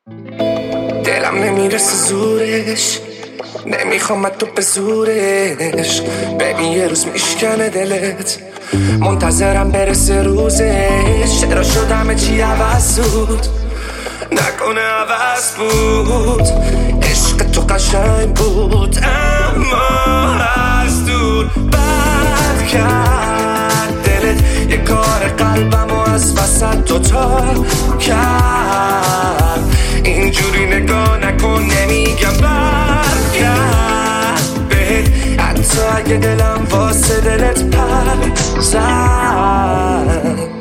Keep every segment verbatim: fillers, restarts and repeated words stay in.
دلم نمیرسه زورش، نمیخوام تو به زورش. ببین یه روز میشکنه دلت، منتظرم برسه روزش. چرا شدم چی عوض بود، نکنه عوض بود. عشق تو قشنگ بود اما از دور بد کرد دلت. یه کار قلبمو از وسط دوتا کرد. اینجوری نگاه نکن، نمیگم برگرد بهت، حتی اگه دلم واسه دلت پر زد.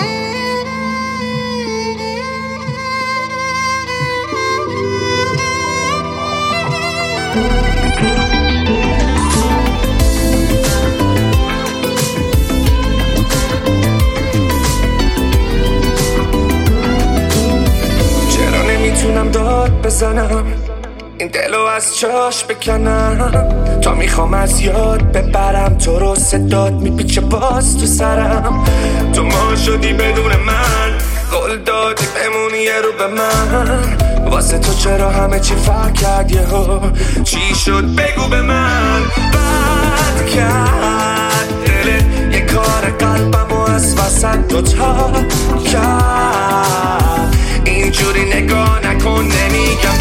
چرا نمیتونم داد بزنم، این دلو از جاش بکنم. تا میخوام از یاد ببرم تو رو، صدات میپیچه باز تو سرم. تو ما شدی بدون من، قول دادی بمونی یه رو به من. واسه تو چرا همه چی فرق کرد یهو، چی شد بگو به من. بد کرد دلت، یه کار قلبمو از وسط دوتا کرد. اینجوری نگاه نکن، نمیگم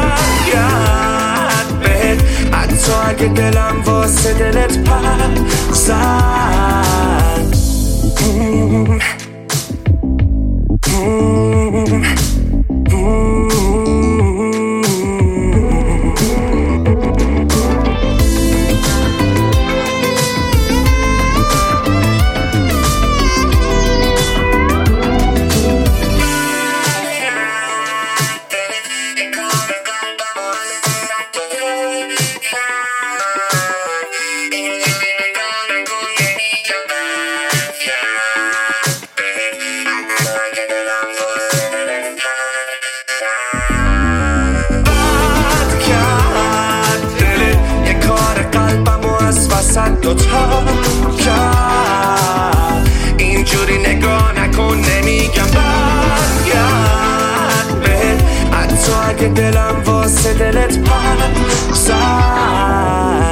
برگرد بهت، حتی اگه دلم واسه دلت پر زد. mm. mm. دوتا کرد. اینجوری نگاه نکن، نمیگم برگرد بهت، حتی اگه دلم واسه دلت پر زد.